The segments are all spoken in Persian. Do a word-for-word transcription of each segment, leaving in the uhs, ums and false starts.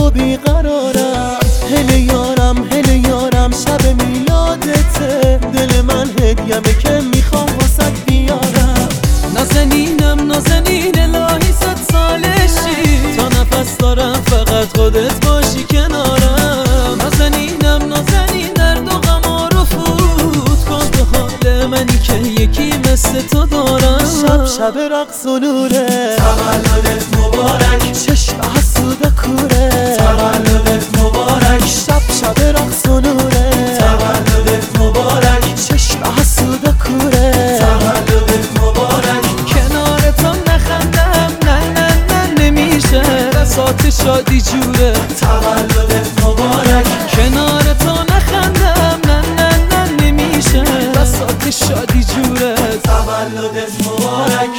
و بیقرارم. هله یارم هله یارم شب میلادته، دل من هدیمه که میخوام واسه بیارم. نازنینم نازنین الهی صد سالشی، تا نفس دارم فقط خودت باشی کنارم. نازنینم نازنین درد و غم رو فوت کن به حال منی که یکی مثل تو دارم. شب شب رقص و نوره، تولدت مبارک، چشم حسود کوره، تولدت مبارک. شب شب رقص و نوره، تولدت مبارک، چشم حسود کوره، تولدت مبارک. کنار تو نخندم نه نه نه نمیشه، بساط شادی جوره، تولدت مبارک. کنار تو نخندم نه نه نه نمیشه، بساط شادی جوره، تولدت مبارک.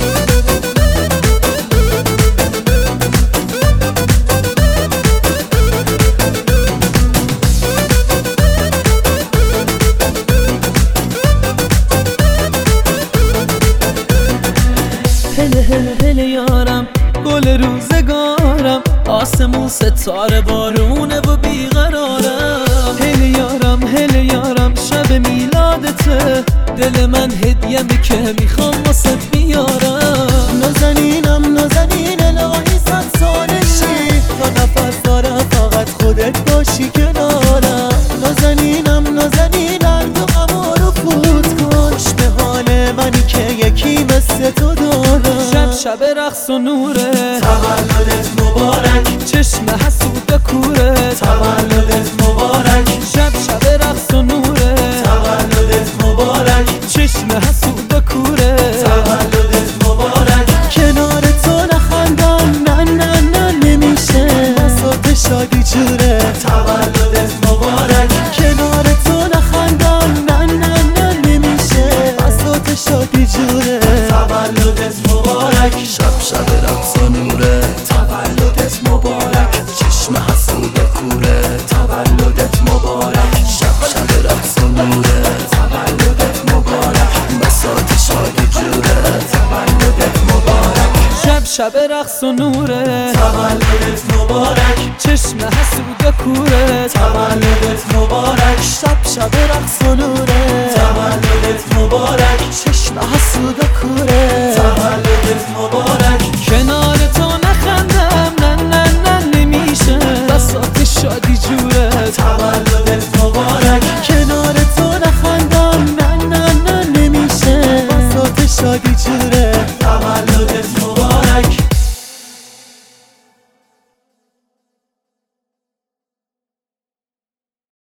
هله هله هله یارم گل روزگارم، آسمون ستاره بارونه و بیقرارم. هله یارم هله یارم شب میلادته، دل من هدیمه که میخوام واسه بیارم. نازنینم نازنین الهی صد سالشی، تا نفس دارم فقط خودت باشی کنارم. نازنینم نازنین درد و غم رو فوت کن به حال منی که یکی مثل تو دارم. شب شب رقص و نوره، تولدت مبارک، چشم حسود و کوره، تولدت مبارک. شب شب رقص و نوره، تولدت مبارک، چشم حسود و کوره، تولدت مبارک. کنار تو نخندم نه نه نه نمیشه، بساط شادی جوره، تولدت مبارک. کنار تو نخندم نه نه نه نمیشه، بساط شادی جوره، تولدت مبارک. شب شب رقص و نوره، تولدت مبارک، چشم حسود کوره، تولدت مبارک. شب شب رقص و نوره، تولدت مبارک، بساط شادی جوره، تولدت مبارک. شب شب رقص و نوره، تولدت مبارک، چشم حسود و کوره، تولدت مبارک. شب شب رقص و نوره، تولدت مبارک، چشم حسود کوره، تولدت مبارک. کنار تو نخندم نه نه نه نمیشه، بساط شادی جوره، تولدت مبارک. کنار تو نخندم نه نه نه نمیشه، بساط شادی جوره، تولدت مبارک.